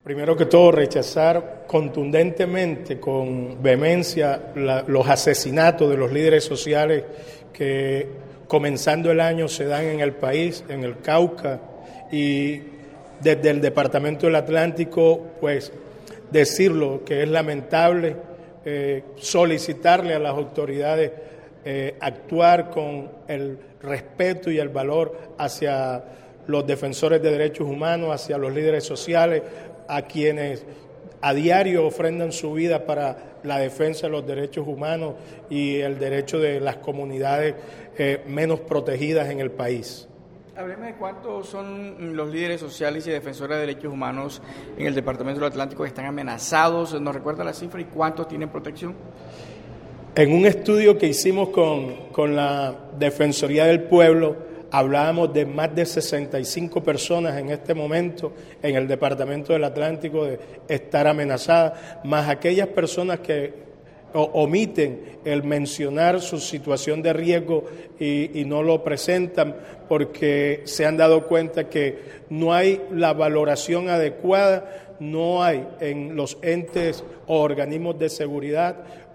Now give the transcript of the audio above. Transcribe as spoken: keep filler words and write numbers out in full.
Primero que todo, rechazar contundentemente, con vehemencia, la, los asesinatos de los líderes sociales que, comenzando el año, se dan en el país, en el Cauca, y desde el Departamento del Atlántico, pues, decirlo que es lamentable, eh, solicitarle a las autoridades eh, actuar con el respeto y el valor hacia los defensores de derechos humanos, hacia los líderes sociales, a quienes a diario ofrendan su vida para la defensa de los derechos humanos y el derecho de las comunidades eh, menos protegidas en el país. Hábleme de cuántos son los líderes sociales y defensores de derechos humanos en el Departamento del Atlántico que están amenazados. ¿Nos recuerda la cifra y cuántos tienen protección? En un estudio que hicimos con, con la Defensoría del Pueblo, hablábamos de más de sesenta y cinco personas en este momento en el Departamento del Atlántico de estar amenazadas, más aquellas personas que omiten el mencionar su situación de riesgo y, y no lo presentan porque se han dado cuenta que no hay la valoración adecuada, no hay en los entes o organismos de seguridad